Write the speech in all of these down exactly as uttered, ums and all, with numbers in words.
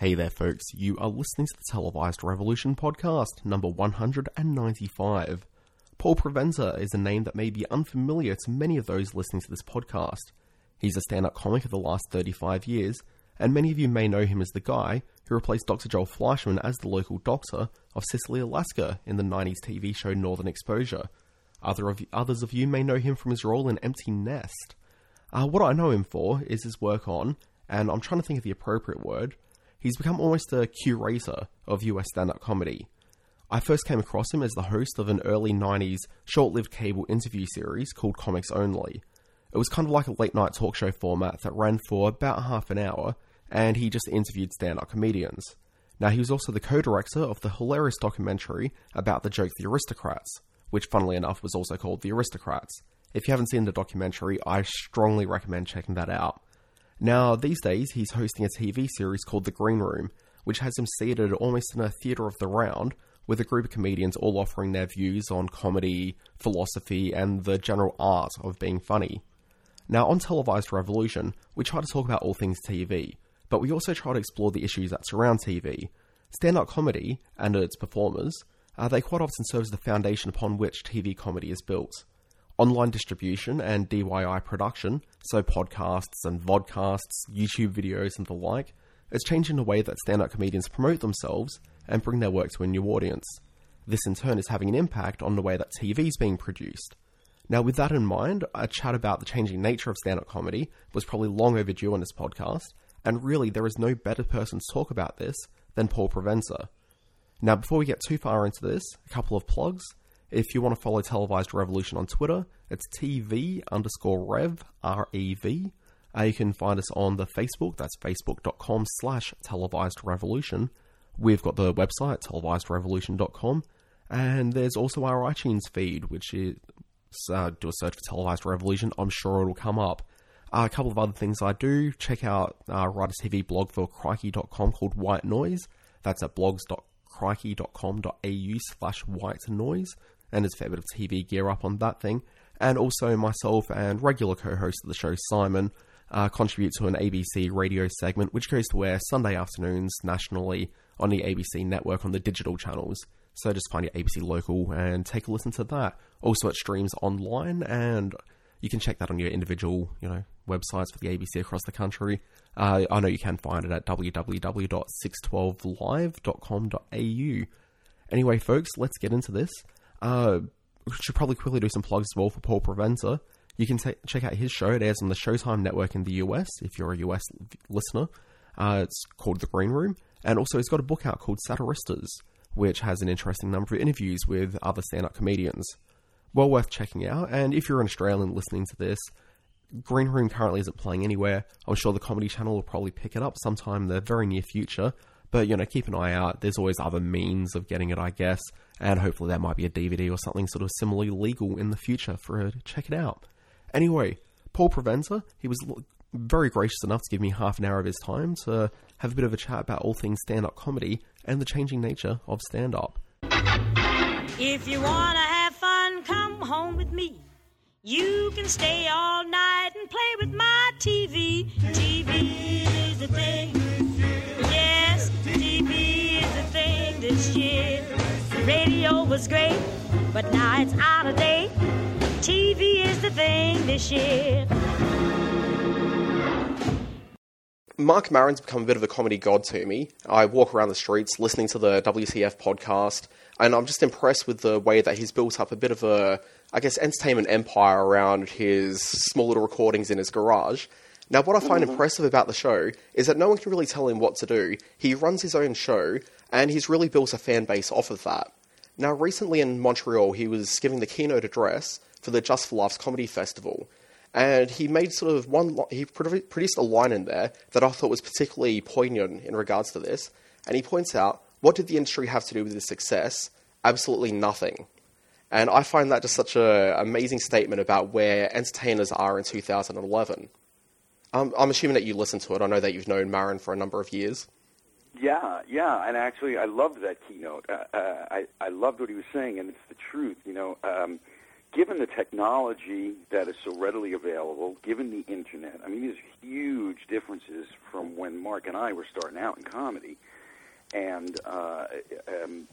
Hey there folks, you are listening to the Televised Revolution podcast, number one hundred ninety-five. Paul Provenza is a name that may be unfamiliar to many of those listening to this podcast. He's a stand-up comic of the last thirty-five years, and many of you may know him as the guy who replaced Doctor Joel Fleischman as the local doctor of Cicely, Alaska in the nineties T V show Northern Exposure. Other of, others of you may know him from his role in Empty Nest. Uh, what I know him for is his work on, and I'm trying to think of the appropriate word, he's become almost a curator of U S stand-up comedy. I first came across him as the host of an early nineties short-lived cable interview series called Comics Only. It was kind of like a late-night talk show format that ran for about half an hour, and he just interviewed stand-up comedians. Now, he was also the co-director of the hilarious documentary about the joke The Aristocrats, which, funnily enough, was also called The Aristocrats. If you haven't seen the documentary, I strongly recommend checking that out. Now, these days, he's hosting a T V series called The Green Room, which has him seated almost in a theatre of the round, with a group of comedians all offering their views on comedy, philosophy, and the general art of being funny. Now, on Televised Revolution, we try to talk about all things T V, but we also try to explore the issues that surround T V. Stand-up comedy, and its performers, uh, they quite often serve as the foundation upon which T V comedy is built. Online distribution and D I Y production, so podcasts and vodcasts, YouTube videos and the like, is changing the way that stand-up comedians promote themselves and bring their work to a new audience. This in turn is having an impact on the way that T V is being produced. Now, with that in mind, a chat about the changing nature of stand-up comedy was probably long overdue on this podcast, and really there is no better person to talk about this than Paul Provenza. Now, before we get too far into this, a couple of plugs. If you want to follow Televised Revolution on Twitter, it's T V underscore Rev, R E V. Uh, you can find us on the Facebook, that's facebook.com slash televised revolution. We've got the website, televised revolution dot com, and there's also our iTunes feed, which is, uh, do a search for Televised Revolution, I'm sure it'll come up. Uh, a couple of other things I do, check out our Writers T V blog for crikey dot com called White Noise. That's at blogs dot crikey dot com dot a u slash white noise. And there's a fair bit of T V gear up on that thing. And also myself and regular co-host of the show, Simon, uh, contribute to an A B C radio segment, which goes to air Sunday afternoons nationally on the A B C network on the digital channels. So just find your A B C local and take a listen to that. Also, it streams online, and you can check that on your individual, you know, websites for the A B C across the country. Uh, I know you can find it at w w w dot six twelve live dot com dot a u. Anyway, folks, let's get into this. Uh, we should probably quickly do some plugs as well for Paul Provenza. You can t- check out his show. It airs on the Showtime network in the U S, if you're a U S listener. Uh, it's called The Green Room. And also he's got a book out called Satiristas, which has an interesting number of interviews with other stand-up comedians. Well worth checking out. And if you're an Australian listening to this, Green Room currently isn't playing anywhere. I'm sure the Comedy Channel will probably pick it up sometime in the very near future. But, you know, keep an eye out. There's always other means of getting it, I guess. And hopefully there might be a D V D or something sort of similarly legal in the future for her to check it out. Anyway, Paul Provenza, he was very gracious enough to give me half an hour of his time to have a bit of a chat about all things stand-up comedy and the changing nature of stand-up. If you want to have fun, come home with me. You can stay all night and play with my T V. T V is the thing. Yes, T V is the thing this year. Radio was great, but now it's out of date. T V is the thing this year. Marc Maron's become a bit of a comedy god to me. I walk around the streets listening to the W T F podcast, and I'm just impressed with the way that he's built up a bit of a, I guess, entertainment empire around his small little recordings in his garage. Now, what I find impressive about the show is that no one can really tell him what to do. He runs his own show, and he's really built a fan base off of that. Now, recently in Montreal, he was giving the keynote address for the Just for Laughs Comedy Festival, and he made sort of one, he produced a line in there that I thought was particularly poignant in regards to this, and he points out, what did the industry have to do with this success? Absolutely nothing. And I find that just such an amazing statement about where entertainers are in two thousand eleven. Um, I'm assuming that you listen to it. I know that you've known Maron for a number of years. Yeah, yeah, and actually I loved that keynote. Uh, uh, I, I loved what he was saying, and it's the truth. You know, um, given the technology that is so readily available, given the internet, I mean, there's huge differences from when Mark and I were starting out in comedy. And uh, um,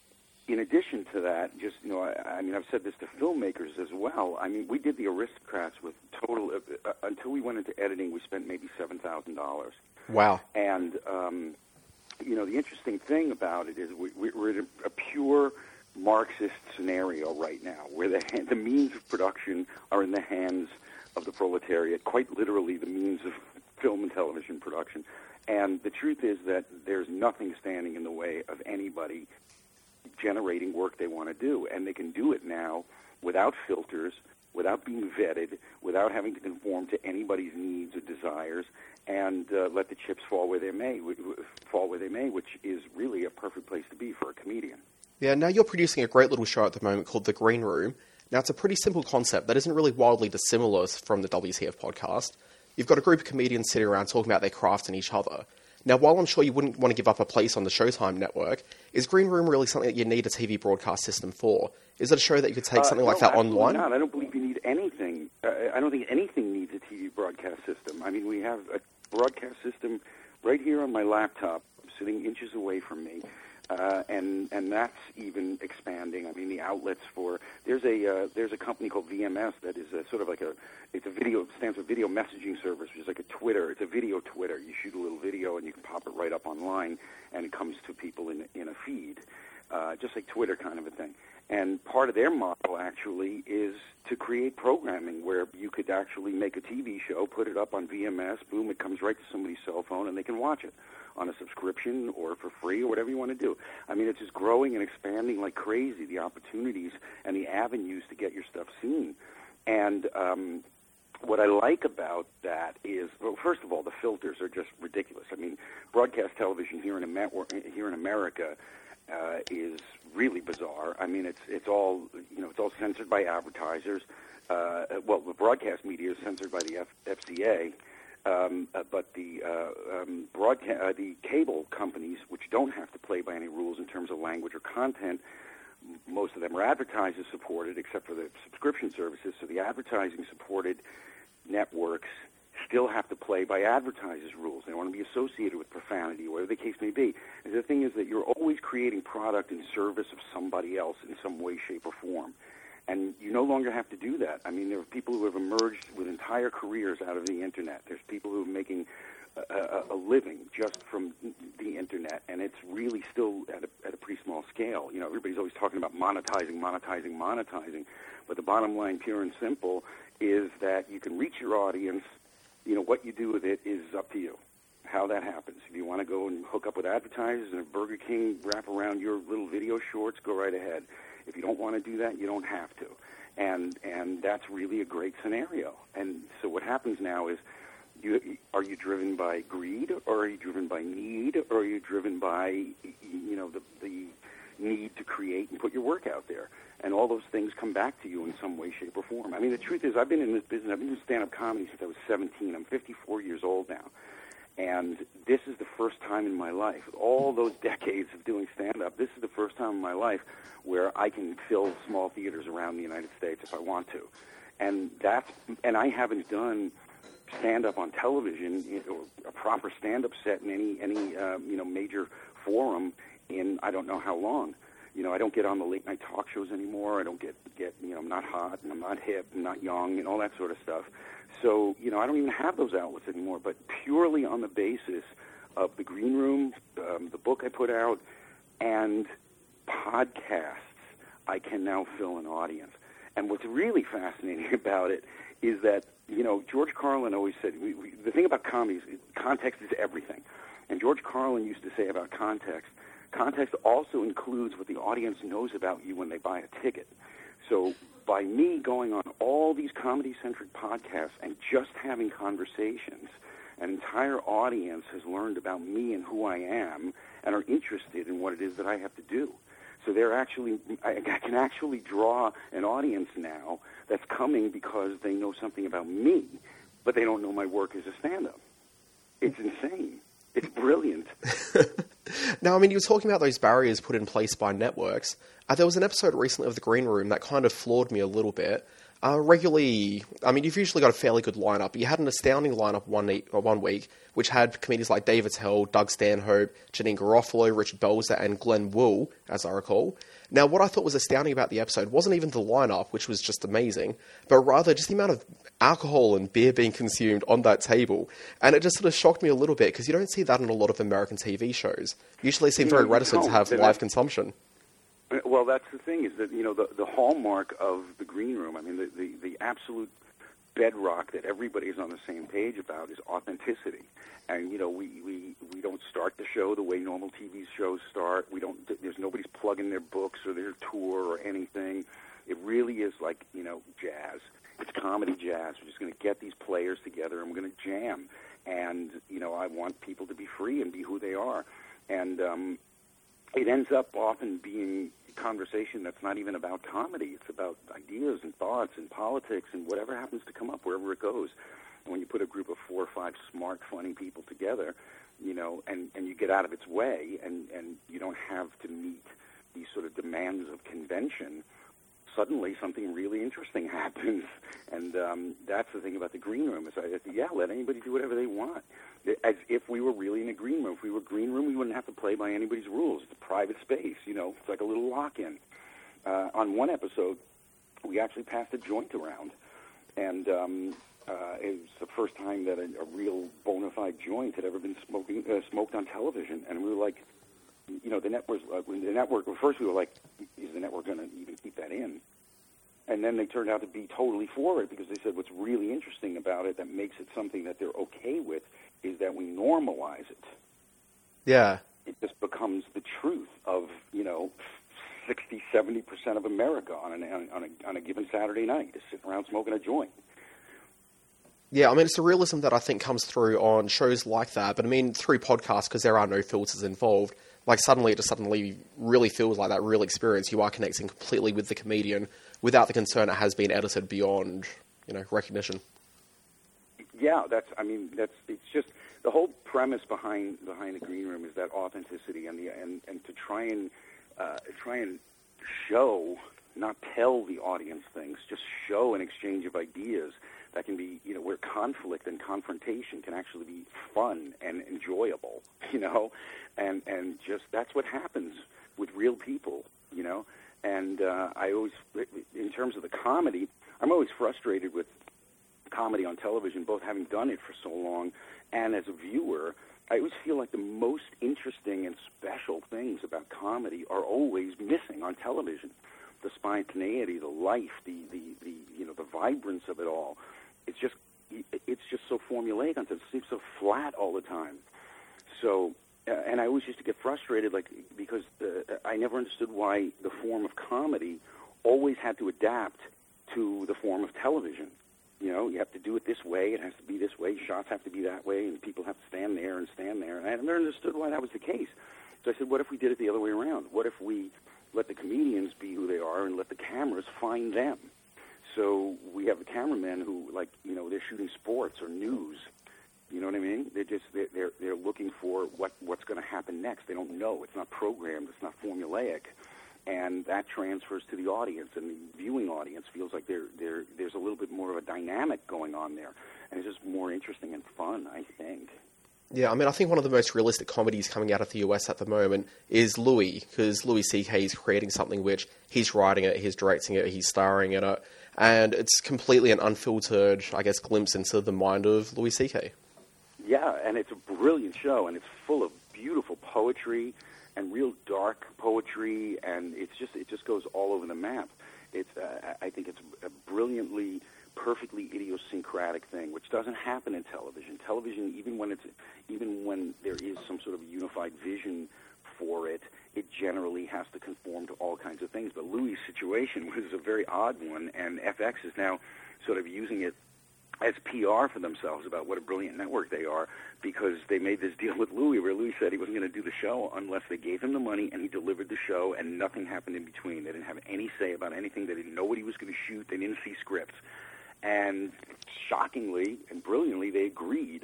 in addition to that, just, you know, I, I mean, I've said this to filmmakers as well. I mean, we did The Aristocrats with total, uh, uh, until we went into editing, we spent maybe seven thousand dollars. Wow. And, um, you know, the interesting thing about it is we, we're in a, a pure Marxist scenario right now, where the, the means of production are in the hands of the proletariat, quite literally the means of film and television production. And the truth is that there's nothing standing in the way of anybody generating work they want to do. And they can do it now without filters, without being vetted, without having to conform to anybody's needs or desires, and uh, let the chips fall where they may, fall where they may, which is really a perfect place to be for a comedian. Yeah, now you're producing a great little show at the moment called The Green Room. Now, it's a pretty simple concept that isn't really wildly dissimilar from the W T F podcast. You've got a group of comedians sitting around talking about their craft and each other. Now, while I'm sure you wouldn't want to give up a place on the Showtime network, is Green Room really something that you need a T V broadcast system for? Is it a show that you could take uh, something no, like that absolutely online? Not. I don't believe you need anything. Uh, I don't think anything needs a T V broadcast system. I mean, we have a broadcast system right here on my laptop, sitting inches away from me. Uh, and and that's even expanding. I mean, the outlets for there's a uh, there's a company called V M S that is a, sort of like a it's a video stands for video messaging service, which is like a Twitter. It's a video Twitter. You shoot a little video and you can pop it right up online, and it comes to people in in a feed, uh, just like Twitter kind of a thing. And part of their model actually is to create programming where you could actually make a T V show, put it up on V M S, boom, it comes right to somebody's cell phone, and they can watch it on a subscription or for free or whatever you want to do. I mean, it's just growing and expanding like crazy, the opportunities and the avenues to get your stuff seen. And um, what I like about that is, well, first of all, the filters are just ridiculous. I mean, broadcast television here in, Amer- here in America uh, is really bizarre. I mean, it's it's all you know, it's all censored by advertisers. Uh, well, the broadcast media is censored by the F- FCA. Um, uh, but the uh, um, broadcast, uh, the cable companies, which don't have to play by any rules in terms of language or content, m- most of them are advertiser-supported, except for the subscription services. So the advertising-supported networks still have to play by advertisers' rules. They don't want to be associated with profanity, whatever the case may be. And the thing is that you're always creating product in service of somebody else in some way, shape, or form. And you no longer have to do that. I mean, there are people who have emerged with entire careers out of the Internet. There's people who are making a, a, a living just from the Internet, and it's really still at a, at a pretty small scale. You know, everybody's always talking about monetizing, monetizing, monetizing. But the bottom line, pure and simple, is that you can reach your audience. You know, what you do with it is up to you, how that happens. If you want to go and hook up with advertisers and a Burger King wrap around your little video shorts, go right ahead. If you don't want to do that, you don't have to. And and that's really a great scenario. And so what happens now is, you, are you driven by greed, or are you driven by need, or are you driven by, you know, the, the need to create and put your work out there? And all those things come back to you in some way, shape, or form. I mean, the truth is, I've been in this business, I've been doing stand-up comedy since I was seventeen. I'm fifty-four years old now. And this is the first time in my life, all those decades of doing stand-up, this is the first time in my life where I can fill small theaters around the United States if I want to. And that's, and I haven't done stand-up on television, or a proper stand-up set in any, any um, you know, major forum in I don't know how long. You know, I don't get on the late-night talk shows anymore. I don't get, get, you know, I'm not hot, and I'm not hip, I'm not young, and all that sort of stuff. So, you know, I don't even have those outlets anymore, but purely on the basis of the Green Room, um, the book I put out, and podcasts, I can now fill an audience. And what's really fascinating about it is that, you know, George Carlin always said, we, we, the thing about comedy is context is everything. And George Carlin used to say about context, context also includes what the audience knows about you when they buy a ticket. So by me going on all these comedy-centric podcasts and just having conversations, an entire audience has learned about me and who I am and are interested in what it is that I have to do. So they're actually, I can actually draw an audience now that's coming because they know something about me, but they don't know my work as a stand-up. It's insane. It's brilliant. Now, I mean, you were talking about those barriers put in place by networks. Uh, there was an episode recently of The Green Room that kind of floored me a little bit. Uh, regularly, I mean, you've usually got a fairly good lineup, but you had an astounding lineup one, e- uh, one week, which had comedians like Dave Attell, Doug Stanhope, Janine Garofalo, Richard Belzer, and Glenn Wool, as I recall. Now, what I thought was astounding about the episode wasn't even the lineup, which was just amazing, but rather just the amount of alcohol and beer being consumed on that table. And it just sort of shocked me a little bit, because you don't see that in a lot of American T V shows. Usually they seem very reticent to have live consumption. Well, that's the thing, is that, you know, the, the hallmark of The Green Room, I mean, the, the, the absolute bedrock that everybody is on the same page about is authenticity. And, you know, we, we, we don't start the show the way normal T V shows start. We don't, there's nobody's plugging their books or their tour or anything. It really is like, you know, jazz. It's comedy jazz. We're just going to get these players together and we're going to jam. And, you know, I want people to be free and be who they are. And um, it ends up often being conversation that's not even about comedy. It's about ideas and thoughts and politics and whatever happens to come up wherever it goes. And when you put a group of four or five smart, funny people together, you know, and, and you get out of its way and, and you don't have to meet these sort of demands of convention, suddenly something really interesting happens. And um, that's the thing about The Green Room is, I, yeah, let anybody do whatever they want. As if we were really in a green room. If we were a green room, we wouldn't have to play by anybody's rules. It's a private space, you know. It's like a little lock-in. Uh, on one episode, we actually passed a joint around, and um, uh, it was the first time that a, a real bona fide joint had ever been smoking, uh, smoked on television. And we were like, you know, the network, uh, the network, well, first we were like, is the network going to even keep that in? And then they turned out to be totally for it, because they said what's really interesting about it that makes it something that they're okay with is that we normalize it. Yeah. It just becomes the truth of, you know, sixty, seventy percent of America on, an, on, a, on a given Saturday night is sitting around smoking a joint. Yeah, I mean, it's a realism that I think comes through on shows like that, but I mean, through podcasts, because there are no filters involved, like suddenly it just suddenly really feels like that real experience. You are connecting completely with the comedian without the concern it has been edited beyond, you know, recognition. Yeah, that's, I mean, that's, it's just, the whole premise behind, behind The Green Room is that authenticity and the, and, and to try and, uh, try and show, not tell the audience things, just show an exchange of ideas that can be, you know, where conflict and confrontation can actually be fun and enjoyable, you know, and, and just, that's what happens with real people, you know, and uh, I always, in terms of the comedy, I'm always frustrated with comedy on television, both having done it for so long and as a viewer. I always feel like the most interesting and special things about comedy are always missing on television. The spontaneity, the life, the, the, the you know, the vibrance of it all. It's just, it's just so formulaic. It seems so flat all the time. So, uh, and I always used to get frustrated, like, because uh, I never understood why the form of comedy always had to adapt to the form of television. You know, you have to do it this way, it has to be this way, shots have to be that way, and people have to stand there and stand there. And I never understood why that was the case. So I said, what if we did it the other way around? What if we let the comedians be who they are and let the cameras find them? So we have the cameramen who, like, you know, they're shooting sports or news. You know what I mean? They're just, they're, they're, they're looking for what, what's going to happen next. They don't know. It's not programmed. It's not formulaic. And that transfers to the audience, and the viewing audience feels like there there there's a little bit more of a dynamic going on there, and it's just more interesting and fun, I think. Yeah, I mean, I think one of the most realistic comedies coming out of the U S at the moment is Louis, because Louis C K is creating something which he's writing it, he's directing it, he's starring in it, and it's completely an unfiltered, I guess, glimpse into the mind of Louis C K. Yeah, and it's a brilliant show, and it's full of beautiful poetry and real dark poetry, and it's just it just goes all over the map. It's uh, I think it's a brilliantly, perfectly idiosyncratic thing, which doesn't happen in television. Television, even when it's even when there is some sort of unified vision for it, it generally has to conform to all kinds of things. But Louis' situation was a very odd one, and F X is now sort of using it as P R for themselves about what a brilliant network they are, because they made this deal with Louis where Louis said he wasn't going to do the show unless they gave him the money, and he delivered the show, and nothing happened in between. They didn't have any say about anything. They didn't know what he was going to shoot. They didn't see scripts. And shockingly and brilliantly, they agreed.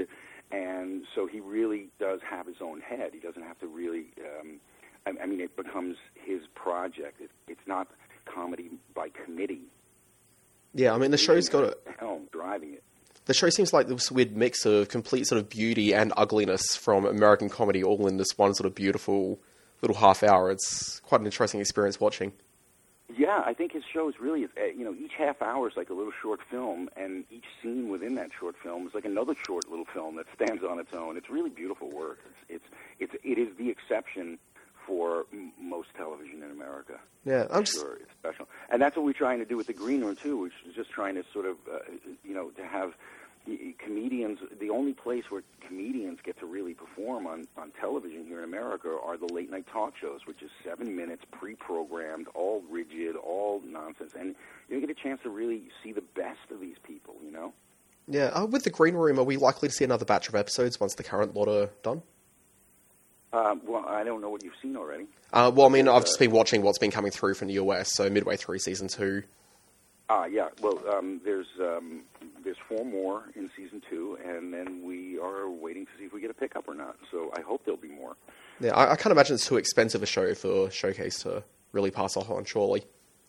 and so he really does have his own head. He doesn't have to really. Um, I, I mean, it becomes his project. It, it's not comedy by committee. Yeah, I mean, the show's got a helm driving it. The show seems like this weird mix of complete sort of beauty and ugliness from American comedy all in this one sort of beautiful little half hour. It's quite an interesting experience watching. Yeah, I think his show is really, you know, each half hour is like a little short film, and each scene within that short film is like another short little film that stands on its own. It's really beautiful work. It's, it's, it's it is the exception for m- most television in America. Yeah, I'm just... Sure, it's special. And that's what we're trying to do with the Green Room, too, which is just trying to sort of, uh, you know, to have comedians, the only place where comedians get to really perform on, on television here in America are the late-night talk shows, which is seven minutes, pre-programmed, all rigid, all nonsense. And you get a chance to really see the best of these people, you know? Yeah, uh, with the Green Room, are we likely to see another batch of episodes once the current lot are done? Uh, well, I don't know what you've seen already. Uh, well, I mean, I've just been watching what's been coming through from the U S, so midway through season two. Ah, yeah. Well, um, there's um, there's four more in season two, and then we are waiting to see if we get a pickup or not. So I hope there'll be more. Yeah, I, I can't imagine it's too expensive a show for Showcase to really pass off on, surely.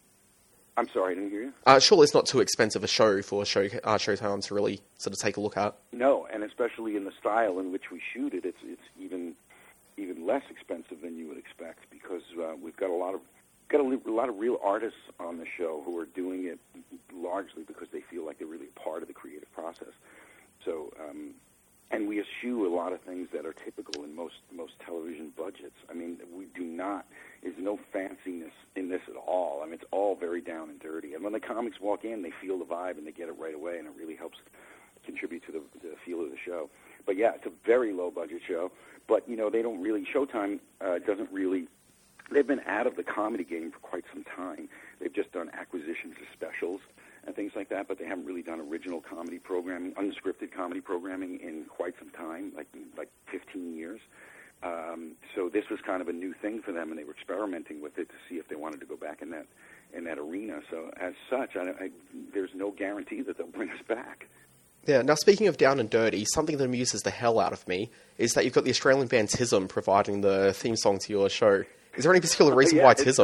I'm sorry, I didn't hear you. Uh, surely it's not too expensive a show for show, uh, Showtime to really sort of take a look at. No, and especially in the style in which we shoot it, it's it's even even less expensive than you would expect, because uh, we've got a lot of got a, a lot of real artists on the show who are doing it largely because they feel like they're really a part of the creative process. So, um, and we eschew a lot of things that are typical in most most television budgets. I mean, we do not. There's no fanciness in this at all. I mean, it's all very down and dirty. And when the comics walk in, they feel the vibe and they get it right away, and it really helps contribute to the, the feel of the show. But yeah, it's a very low budget show. But you know, they don't really. Showtime uh, doesn't really. They've been out of the comedy game for quite some time. They've just done acquisitions of specials and things like that, but they haven't really done original comedy programming, unscripted comedy programming in quite some time, like like fifteen years. Um, so this was kind of a new thing for them, and they were experimenting with it to see if they wanted to go back in that in that arena. So as such, I, I, there's no guarantee that they'll bring us back. Yeah, now speaking of down and dirty, something that amuses the hell out of me is that you've got the Australian band Tism providing the theme song to your show. Is there any particular reason yeah, why Tism?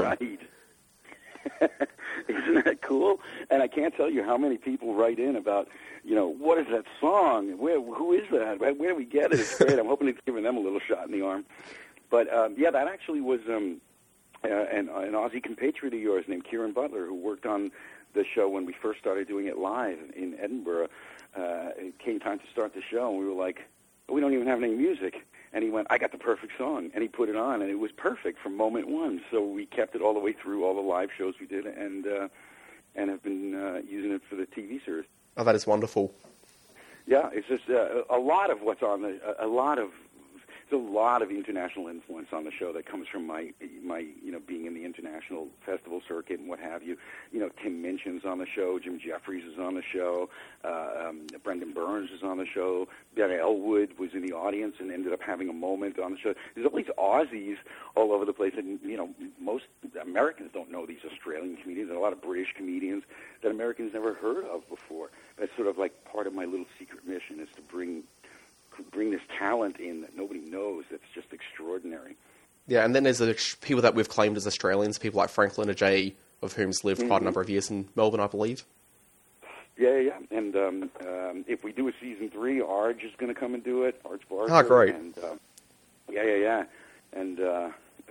Right. Isn't that cool? And I can't tell you how many people write in about, you know, what is that song? Where, who is that? Where do we get it? It's great. I'm hoping it's giving them a little shot in the arm. But, um, yeah, that actually was um, uh, an, an Aussie compatriot of yours named Kieran Butler, who worked on the show when we first started doing it live in Edinburgh. Uh, it came time to start the show, and we were like, we don't even have any music. And he went, I got the perfect song. And he put it on, and it was perfect from moment one. So we kept it all the way through all the live shows we did, and uh, and have been uh, using it for the T V series. Oh, that is wonderful. Yeah, it's just uh, a lot of what's on the, a lot of, there's a lot of international influence on the show that comes from my, my, you know, being in the international festival circuit and what have you. You know, Tim Minchin's on the show, Jim Jeffries is on the show, uh, um, Brendan Burns is on the show, Ben Elwood was in the audience and ended up having a moment on the show. There's all these Aussies all over the place, and, you know, most Americans don't know these Australian comedians, and a lot of British comedians that Americans never heard of before. That's sort of like part of my little secret mission, is to bring bring this talent in that nobody knows. That's just extraordinary. Yeah, and then there's the people that we've claimed as Australians, people like Franklin Ajay, of whom's lived mm-hmm. quite a number of years in Melbourne, I believe. Yeah, yeah, yeah. And um, um, if we do a season three, Arj is going to come and do it. Arj Barker. Oh, great. And, uh, yeah, yeah, yeah. And uh, uh,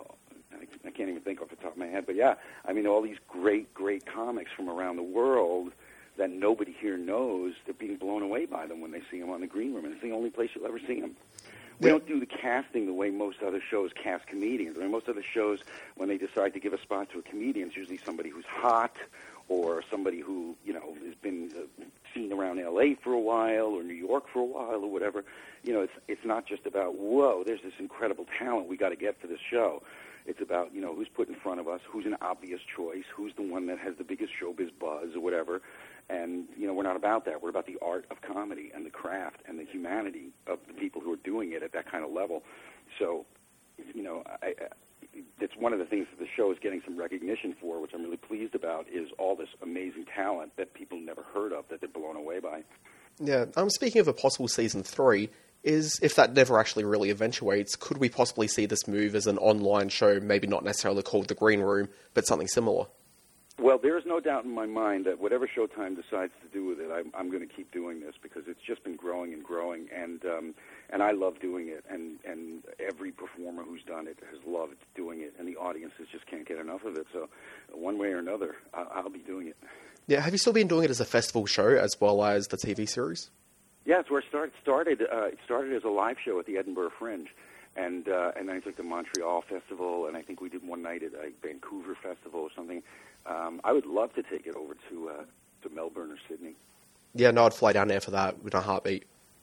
I can't even think off the top of my head, but yeah, I mean, all these great, great comics from around the world that nobody here knows, they're being blown away by them when they see them on the Green Room, and it's the only place you'll ever see them. We don't do the casting the way most other shows cast comedians. I mean, most other shows, when they decide to give a spot to a comedian, it's usually somebody who's hot or somebody who, you know, has been uh, seen around L A for a while or New York for a while or whatever. You know, it's it's not just about, whoa, there's this incredible talent we got to get for this show. It's about, you know, who's put in front of us, who's an obvious choice, who's the one that has the biggest showbiz buzz or whatever. And, you know, we're not about that. We're about the art of comedy and the craft and the humanity of the people who are doing it at that kind of level. So, you know, I, I, it's one of the things that the show is getting some recognition for, which I'm really pleased about, is all this amazing talent that people never heard of, that they're blown away by. Yeah. Um. Speaking of a possible season three, is if that never actually really eventuates, could we possibly see this move as an online show, maybe not necessarily called The Green Room, but something similar? Well, there is no doubt in my mind that whatever Showtime decides to do with it, I'm, I'm going to keep doing this because it's just been growing and growing, and um, and I love doing it, and, and every performer who's done it has loved doing it, and the audiences just can't get enough of it. So one way or another, I'll, I'll be doing it. Yeah, have you still been doing it as a festival show as well as the T V series? Yeah, it's where it start, started. Uh, it started as a live show at the Edinburgh Fringe, and uh, and then I took the Montreal Festival, and I think we did one night at a Vancouver Festival or something. Um, I would love to take it over to uh, to Melbourne or Sydney. Yeah, no, I'd fly down there for that with a heartbeat.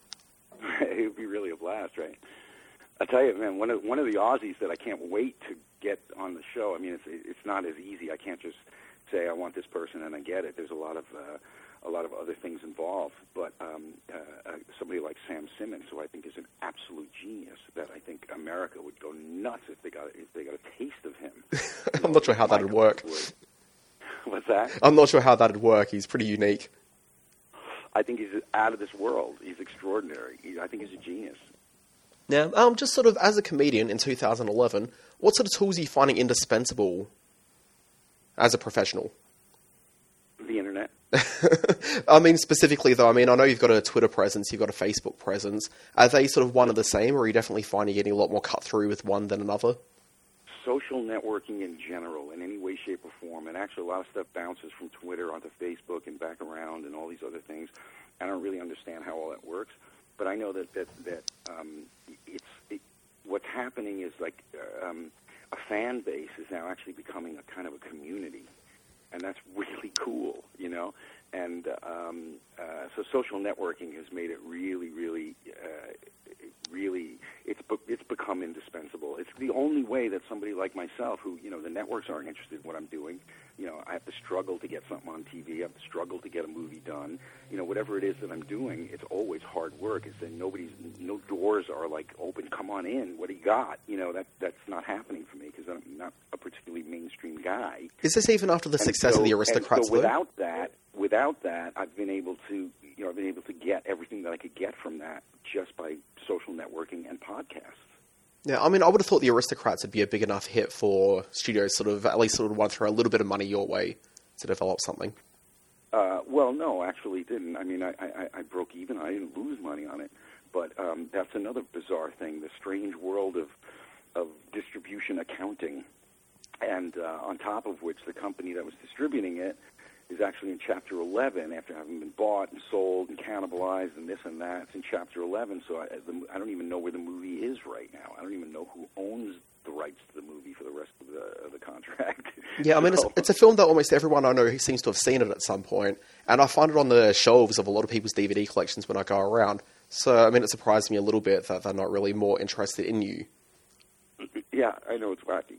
It would be really a blast, right? I tell you, man, one of one of the Aussies that I can't wait to get on the show. I mean, it's it's not as easy. I can't just say I want this person and I get it. There's a lot of uh, a lot of other things involved. But um, uh, uh, somebody like Sam Simmons, who I think is an absolute genius, that I think America would go nuts if they got if they got a taste of him. I'm not sure how that'd work. What's that? I'm not sure how that'd work. He's pretty unique. I think he's out of this world. He's extraordinary. He, I think he's a genius. Now, um, just sort of as a comedian in two thousand eleven, what sort of tools are you finding indispensable as a professional? The internet. I mean, specifically, though, I mean, I know you've got a Twitter presence, you've got a Facebook presence. Are they sort of one and the same, or are you definitely finding you're getting a lot more cut through with one than another? Social networking in general, in any way, shape, or form, and actually a lot of stuff bounces from Twitter onto Facebook and back around and all these other things. I don't really understand how all that works, but I know that that, that um, it's it, what's happening is like uh, um, a fan base is now actually becoming a kind of a community, and that's really cool, you know. And um, uh, so social networking has made it really, really, uh, really, it's it's become indispensable. It's the only way that somebody like myself, who, you know, the networks aren't interested in what I'm doing, you know, I have to struggle to get something on T V, I have to struggle to get a movie done, you know, whatever it is that I'm doing, it's always hard work. It's that nobody's, no doors are like open, come on in, what do you got? You know, that that's not happening for me because I'm not a particularly mainstream guy. Is this even after the And success so, of the Aristocrats, and so without that, without that, I've been able to, you know, I've been able to get everything that I could get from that just by social networking and podcasts. Yeah, I mean, I would have thought the Aristocrats would be a big enough hit for studios sort of, at least sort of want to throw a little bit of money your way to develop something. Uh, well, no, actually it didn't. I mean, I, I, I broke even. I didn't lose money on it. But um, that's another bizarre thing, the strange world of, of distribution accounting. And uh, on top of which, the company that was distributing it is actually in Chapter eleven after having been bought and sold and cannibalized and this and that. It's in Chapter eleven, so I, the, I don't even know where the movie is right now. I don't even know who owns the rights to the movie for the rest of the, of the contract. Yeah, I mean, so, it's, it's a film that almost everyone I know who seems to have seen it at some point, and I find it on the shelves of a lot of people's D V D collections when I go around. So, I mean, it surprised me a little bit that they're not really more interested in you. Yeah, I know, it's wacky.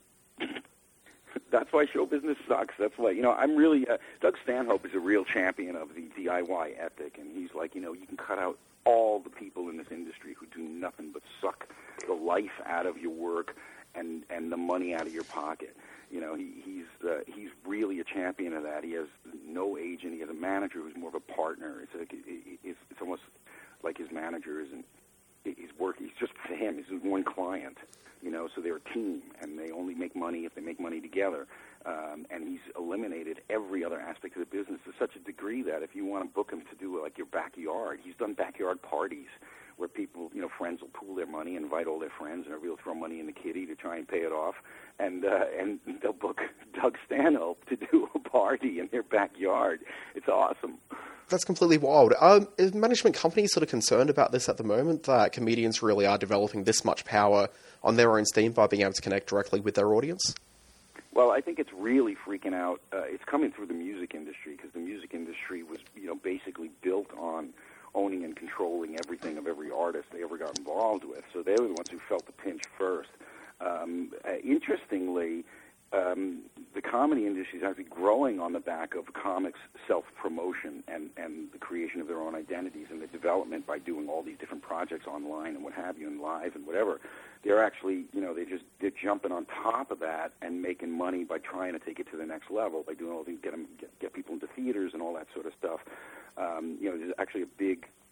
That's why show business sucks. That's why, you know, I'm really, uh, Doug Stanhope is a real champion of the D I Y ethic, and he's like, you know, you can cut out all the people in this industry who do nothing but suck the life out of your work and, and the money out of your pocket. You know, he, he's uh, he's really a champion of that. He has no agent. He has a manager who's more of a partner. It's like, it's, it's almost like his manager isn't, his work, he's just for him. He's one client. You know, so they're a team, and they only make money if they make money together. Um, and he's eliminated every other aspect of the business to such a degree that if you want to book him to do like your backyard, he's done backyard parties where people, you know, friends will pool their money, invite all their friends, and everybody will throw money in the kitty to try and pay it off. And uh, and they'll book Doug Stanhope to do a party in their backyard. It's awesome. That's completely wild. Um, is management companies sort of concerned about this at the moment, that comedians really are developing this much power on their own steam by being able to connect directly with their audience? Well, I think it's really freaking out. Uh, it's coming through the music industry because the music industry was, you know, basically built on owning and controlling everything of every artist they ever got involved with. So they were the ones who felt the pinch first. Um, uh, interestingly, um, the comedy industry is actually growing on the back of comics' self-promotion and, and the creation of their own identities and the development by doing all these different projects online and what have you and live and whatever. They're actually, you know, they just, they're jumping on top of that and making money by trying to take it to the next level, by doing all these, get, them, get, get people into theaters and all that sort of stuff. Um, you know, there's actually a big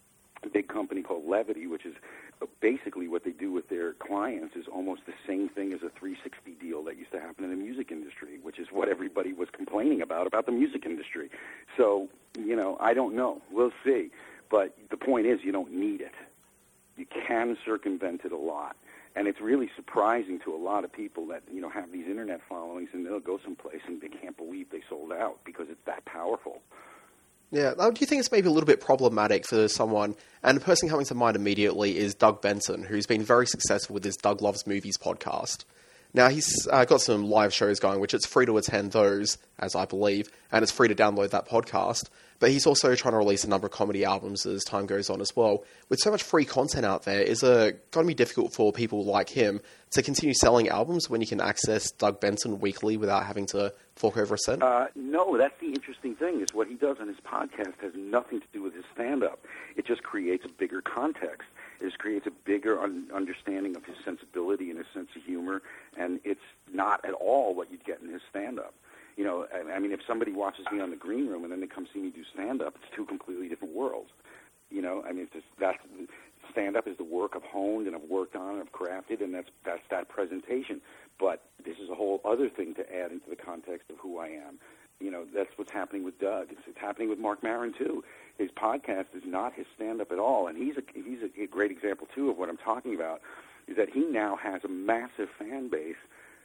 big company called Levity, which is basically what they do with their clients is almost the same thing as a three sixty deal that used to happen in the music industry, which is what everybody was complaining about, about the music industry. So, you know, I don't know. We'll see. But the point is you don't need it. You can circumvent it a lot. And it's really surprising to a lot of people that, you know, have these internet followings and they'll go someplace and they can't believe they sold out because it's that powerful. Yeah, do you think it's maybe a little bit problematic for someone, and the person coming to mind immediately is Doug Benson, who's been very successful with his Doug Loves Movies podcast. Now, he's uh, got some live shows going, which it's free to attend those, as I believe, and it's free to download that podcast. But he's also trying to release a number of comedy albums as time goes on as well. With so much free content out there, is it going to be difficult for people like him to continue selling albums when you can access Doug Benson weekly without having to fork over a cent? Uh, no, that's the interesting thing, is what he does on his podcast has nothing to do with his stand-up. It just creates a bigger context. It just creates a bigger un- understanding of his sensibility and his sense of humor, and it's not at all what you'd get in his stand-up. You know, I, I mean, if somebody watches me on the Green Room and then they come see me do stand-up, it's two completely different worlds. You know, I mean, it's just, that's, stand-up is the work I've honed and I've worked on and I've crafted, and that's that's that presentation. But this is a whole other thing to add into the context of who I am. You know, that's what's happening with Doug. It's, it's happening with Marc Maron, too. His podcast is not his stand-up at all, and he's a, he's a great example, too, of what I'm talking about, is that he now has a massive fan base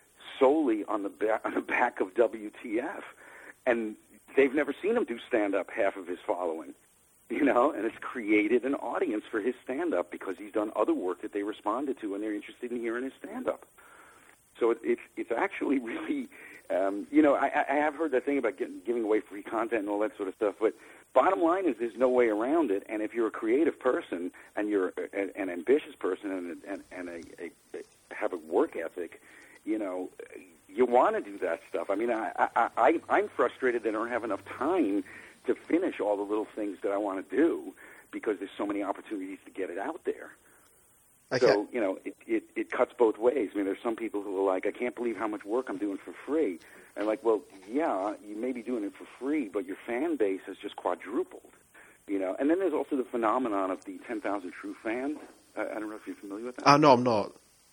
solely on the, ba- on the back of W T F, and they've never seen him do stand-up, half of his following, you know, and it's created an audience for his stand-up because he's done other work that they responded to and they're interested in hearing his stand-up. So it, it's it's actually really, um, you know, I, I have heard that thing about getting, giving away free content and all that sort of stuff, but bottom line is there's no way around it, and if you're a creative person and you're a, an ambitious person and, and, and a, a, a, have a work ethic, you know, you want to do that stuff. I mean, I, I, I, I'm frustrated that I don't have enough time to finish all the little things that I want to do because there's so many opportunities to get it out there. Okay. So, you know, it, it, it cuts both ways. I mean, there's some people who are like, I can't believe how much work I'm doing for free. And like, well, yeah, you may be doing it for free, but your fan base has just quadrupled, you know. And then there's also the phenomenon of the ten thousand true fans. Uh, I don't know if you're familiar with that. Uh, no, I'm not.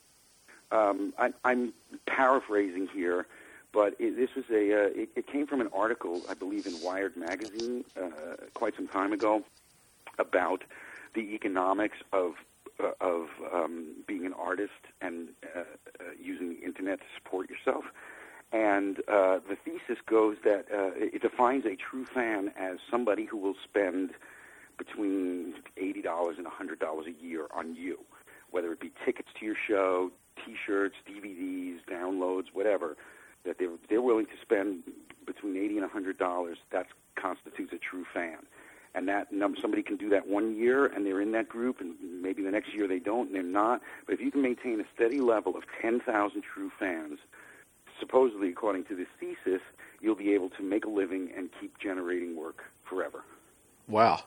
Um, I, I'm paraphrasing here, but it, this was a, uh, it, it came from an article, I believe, in Wired magazine uh, quite some time ago about the economics of uh, of um, being an artist and uh, uh, using the internet to support yourself. And uh, the thesis goes that uh, it defines a true fan as somebody who will spend between eighty dollars and one hundred dollars a year on you, whether it be tickets to your show, T-shirts, D V Ds, downloads, whatever, that they're, they're willing to spend between eighty dollars and one hundred dollars. That constitutes a true fan. And that number, somebody can do that one year, and they're in that group, and maybe the next year they don't, and they're not. But if you can maintain a steady level of ten thousand true fans, supposedly, according to this thesis, you'll be able to make a living and keep generating work forever. Wow.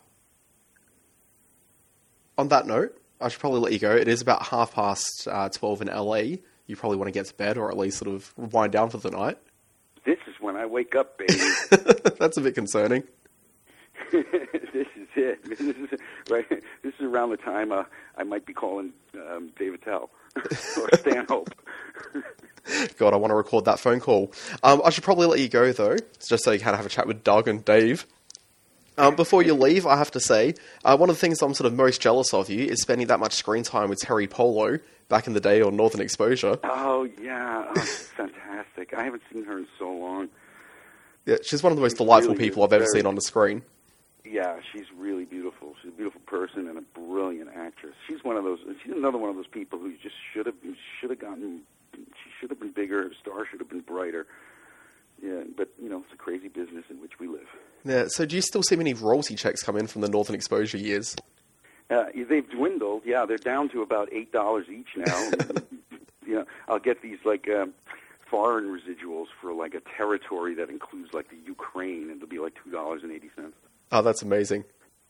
On that note, I should probably let you go. It is about half past uh, twelve in L A. You probably want to get to bed or at least sort of wind down for the night. This is when I wake up, baby. That's a bit concerning. This is it. This is right. This is around the time uh, I might be calling um, David Tell or Stanhope. God, I want to record that phone call. Um, I should probably let you go, though, just so you can have a chat with Doug and Dave. Um, before you leave, I have to say, uh, one of the things I'm sort of most jealous of you is spending that much screen time with Terry Polo back in the day on Northern Exposure. Oh, yeah. Oh, fantastic. I haven't seen her in so long. Yeah, she's one of the most delightful really people I've ever very, seen on the screen. Yeah, she's really beautiful. She's a beautiful person and a brilliant actress. She's one of those. She's another one of those people who just should have should have gotten. She should have been bigger. Her star should have been brighter. Yeah, but you know, it's a crazy business in which we live. Yeah. So, do you still see many royalty checks come in from the Northern Exposure years? Uh, they've dwindled. Yeah, they're down to about eight dollars each now. You know, I'll get these like um, foreign residuals for like a territory that includes like the Ukraine, and it'll be like two dollars and eighty cents. Oh, that's amazing.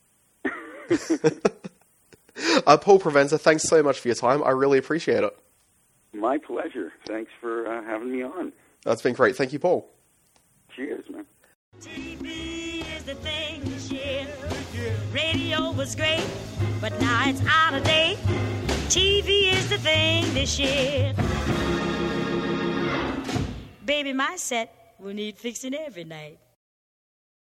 uh, Paul Provenza, thanks so much for your time. I really appreciate it. My pleasure. Thanks for uh, having me on. That's been great. Thank you, Paul. Cheers, man. T V is the thing this year. Radio was great, but now it's out of date. T V is the thing this year. Baby, my set will need fixing every night.